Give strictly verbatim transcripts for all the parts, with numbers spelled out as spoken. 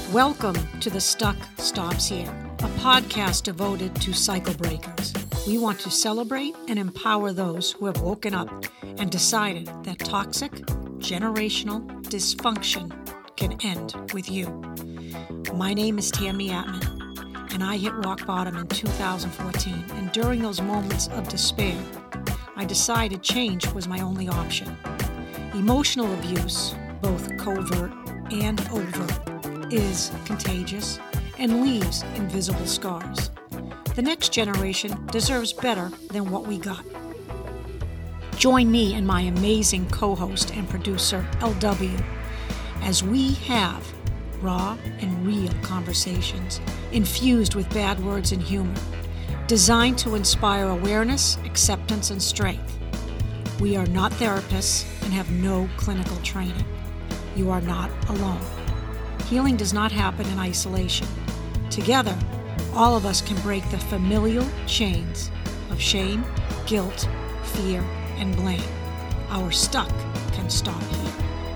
Welcome to The Stuck Stops Here, a podcast devoted to cycle breakers. We want to celebrate and empower those who have woken up and decided that toxic, generational dysfunction can end with you. My name is Tammy Atman, and I hit rock bottom in two thousand fourteen, and during those moments of despair, I decided change was my only option. Emotional abuse, both covert and overt, is contagious and leaves invisible scars. The next generation deserves better than what we got. Join me and my amazing co-host and producer, L W, as we have raw and real conversations infused with bad words and humor, designed to inspire awareness, acceptance, and strength. We are not therapists and have no clinical training. You are not alone. Healing does not happen in isolation. Together, all of us can break the familial chains of shame, guilt, fear, and blame. Our stuck can stop here.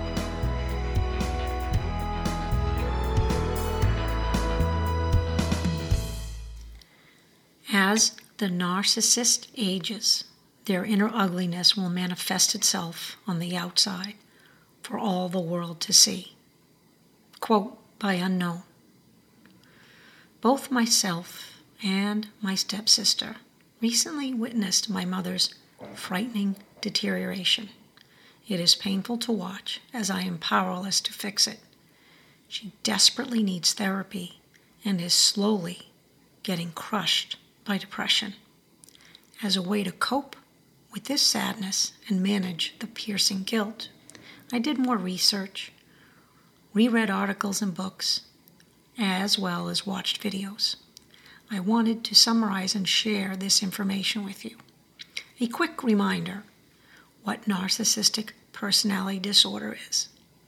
As the narcissist ages, their inner ugliness will manifest itself on the outside for all the world to see. Quote by unknown. Both myself and my stepsister recently witnessed my mother's frightening deterioration. It is painful to watch, as I am powerless to fix it. She desperately needs therapy and is slowly getting crushed by depression. As a way to cope with this sadness and manage the piercing guilt, I did more research, reread articles and books, as well as watched videos. I wanted to summarize and share this information with you. A quick reminder what narcissistic personality disorder is.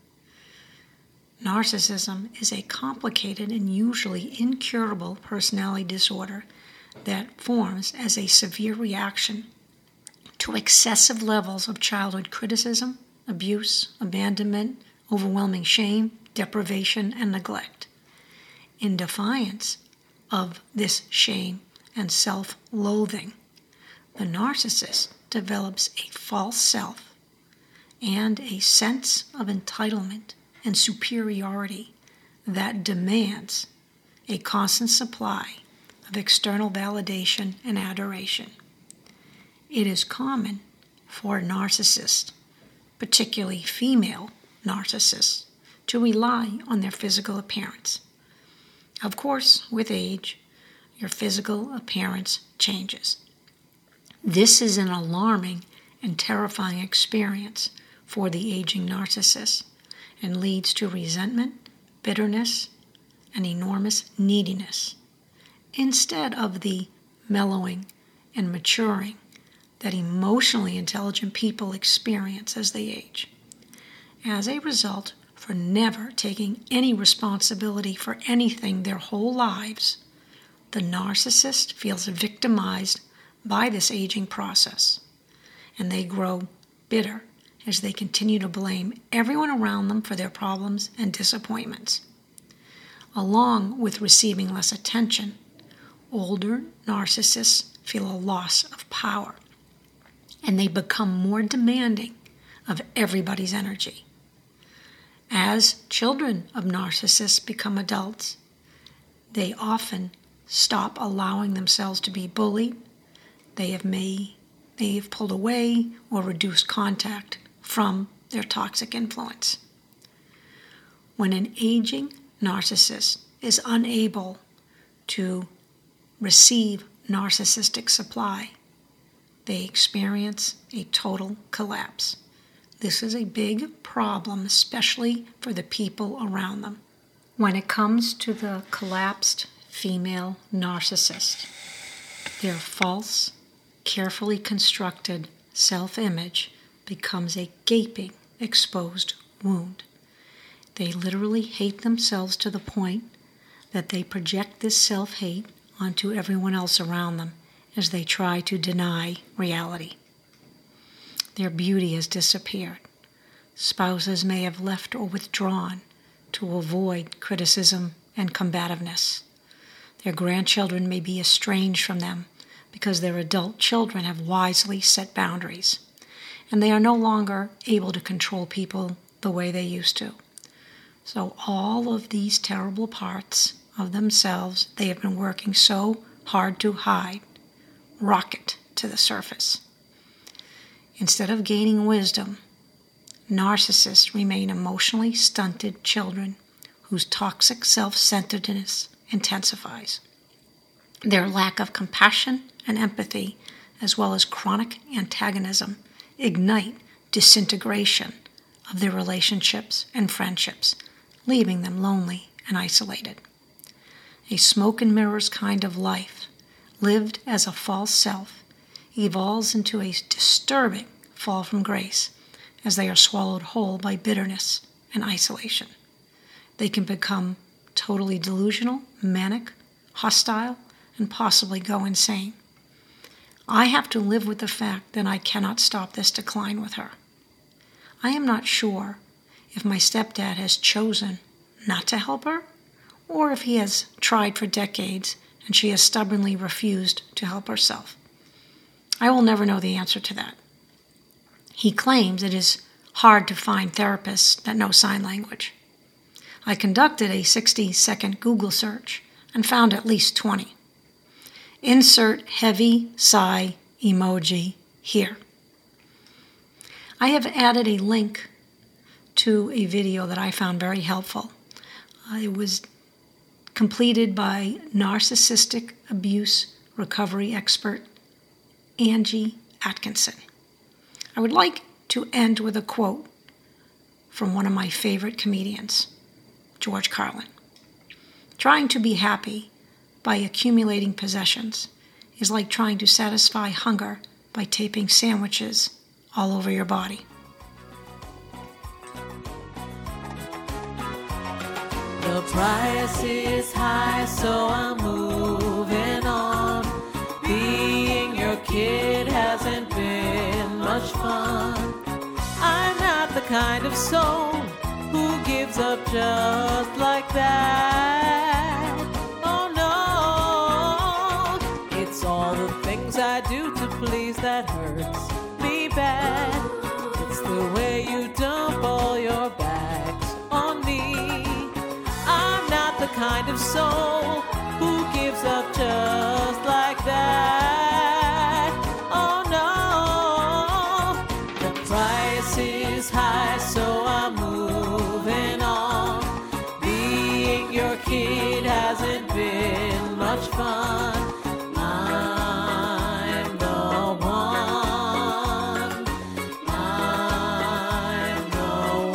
Narcissism is a complicated and usually incurable personality disorder that forms as a severe reaction to excessive levels of childhood criticism, abuse, abandonment, overwhelming shame, deprivation, and neglect. In defiance of this shame and self-loathing, the narcissist develops a false self and a sense of entitlement and superiority that demands a constant supply of external validation and adoration. It is common for narcissists, particularly female narcissists, to rely on their physical appearance. Of course, with age, your physical appearance changes. This is an alarming and terrifying experience for the aging narcissist and leads to resentment, bitterness, and enormous neediness, instead of the mellowing and maturing that emotionally intelligent people experience as they age. As a result, for never taking any responsibility for anything their whole lives, the narcissist feels victimized by this aging process, and they grow bitter as they continue to blame everyone around them for their problems and disappointments. Along with receiving less attention, older narcissists feel a loss of power, and they become more demanding of everybody's energy. As children of narcissists become adults, they often stop allowing themselves to be bullied. They have may, they have pulled away or reduced contact from their toxic influence. When an aging narcissist is unable to receive narcissistic supply, they experience a total collapse. This is a big problem, especially for the people around them. When it comes to the collapsed female narcissist, their false, carefully constructed self-image becomes a gaping, exposed wound. They literally hate themselves to the point that they project this self-hate onto everyone else around them as they try to deny reality. Their beauty has disappeared. Spouses may have left or withdrawn to avoid criticism and combativeness. Their grandchildren may be estranged from them because their adult children have wisely set boundaries, and they are no longer able to control people the way they used to. So all of these terrible parts of themselves they have been working so hard to hide rocket to the surface. Instead of gaining wisdom, narcissists remain emotionally stunted children whose toxic self-centeredness intensifies. Their lack of compassion and empathy, as well as chronic antagonism, ignite disintegration of their relationships and friendships, leaving them lonely and isolated. A smoke and mirrors kind of life, lived as a false self, evolves into a disturbing fall from grace as they are swallowed whole by bitterness and isolation. They can become totally delusional, manic, hostile, and possibly go insane. I have to live with the fact that I cannot stop this decline with her. I am not sure if my stepdad has chosen not to help her, or if he has tried for decades and she has stubbornly refused to help herself. I will never know the answer to that. He claims it is hard to find therapists that know sign language. I conducted a sixty-second Google search and found at least twenty. Insert heavy sigh emoji here. I have added a link to a video that I found very helpful. Uh, it was completed by narcissistic abuse recovery expert Angie Atkinson. I would like to end with a quote from one of my favorite comedians, George Carlin. Trying to be happy by accumulating possessions is like trying to satisfy hunger by taping sandwiches all over your body. The price is high, so I'm moving on. Being your kid hasn't been much fun. I'm not the kind of soul who gives up just like that. Oh no, it's all the things I do to please that hurts me bad. It's the way you dump all your bags on me. I'm not the kind of soul who gives up just like that. Oh no, the price is high, so I'm moving on. Being your kid hasn't been much fun. I'm the one. I'm the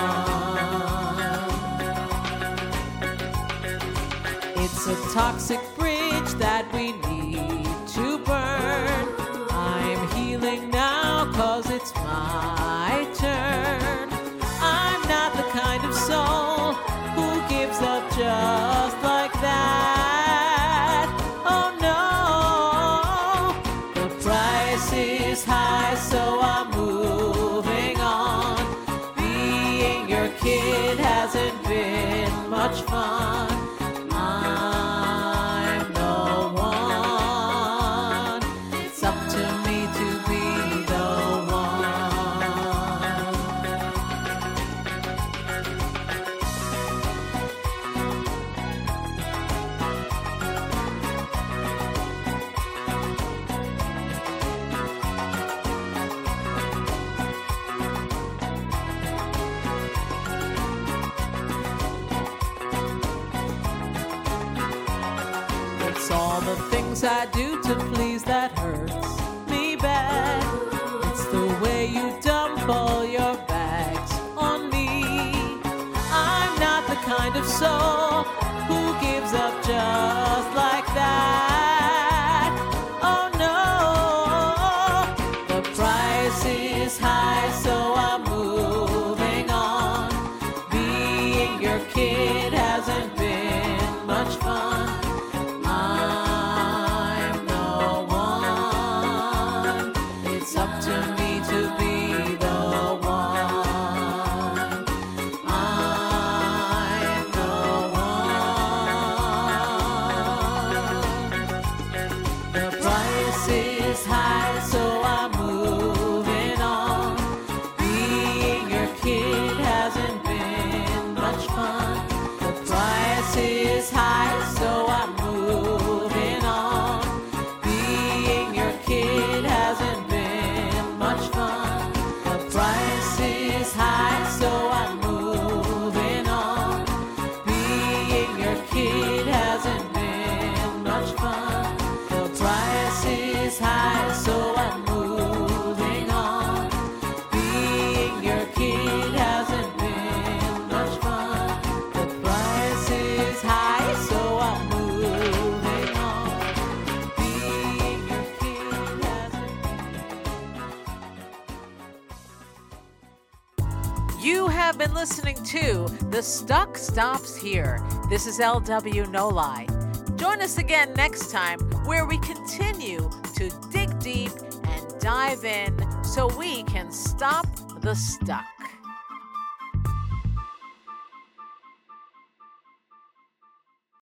one. It's a toxic bridge that we need to burn. I'm healing now 'cause it's my turn. I'm not the kind of soul who gives up just like that. Oh no, the price is high, so I'm moving on. Being your kid hasn't been much fun. I'm the one. It's up to me to be the one. It's all the things I do to please that hurts me bad. It's the way you dump all your bags on me. I'm not the kind of soul who gives up just like that. Oh no, the price is high, so I'm moving on. Being your kid hasn't been much fun. I'm the one. It's up to me to be the one. I'm listening to The Stuck Stops Here. This is L W No Lie. Join us again next time where we continue to dig deep and dive in so we can stop the stuck.